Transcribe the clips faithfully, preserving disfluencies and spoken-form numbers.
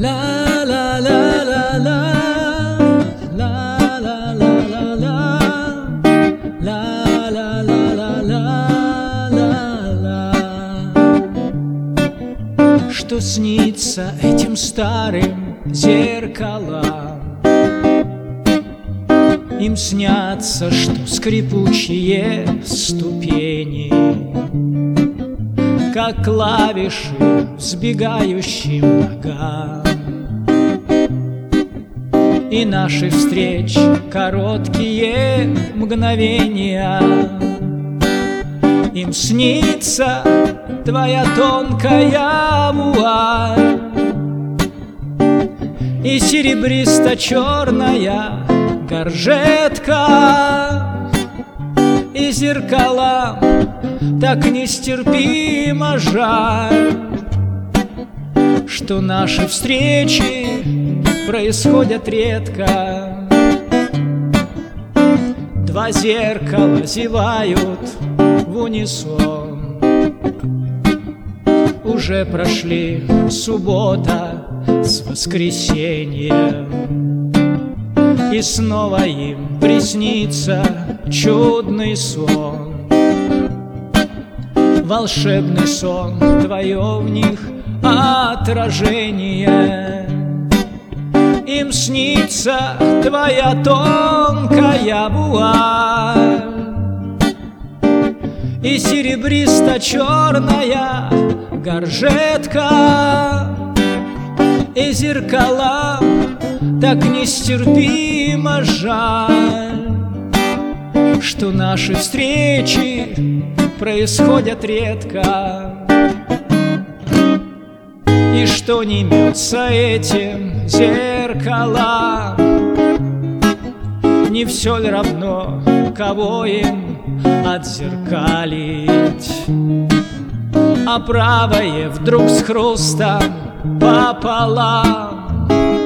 La la la la la la la la la la la la la la la. Что снится этим старым зеркалам? Им снятся, что скрипучие ступени, как клавиши взбегающим ногам. И наши встречи короткие мгновения. Им снится твоя тонкая вуаль и серебристо-черная горжетка, и зеркала так нестерпимо жаль, что наши встречи происходят редко. Два зеркала зевают в унисон. Уже прошли суббота с воскресеньем, и снова им приснится чудный сон. Волшебный сон, твое в них отражение. Им снится твоя тонкая вуаль и серебристо-черная горжетка, и зеркала так нестерпимо жаль, что наши встречи происходят редко. И что не мется этим зеркалам, не все ли равно, кого им отзеркалить? А правое вдруг с хрустом пополам,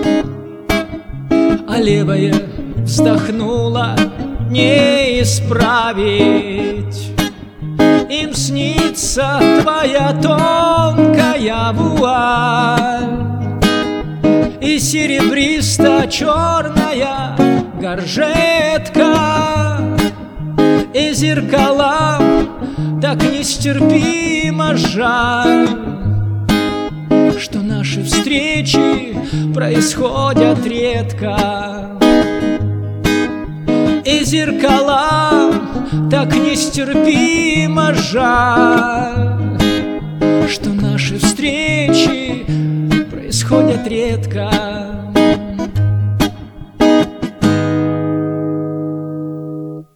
а левое вздохнуло не исправить. Им снится твоя тонкая вуаль и серебристо-черная горжетка, и зеркала так нестерпимо жаль, что наши встречи происходят редко. И зеркала так нестерпимо жаль, что наши встречи происходят редко.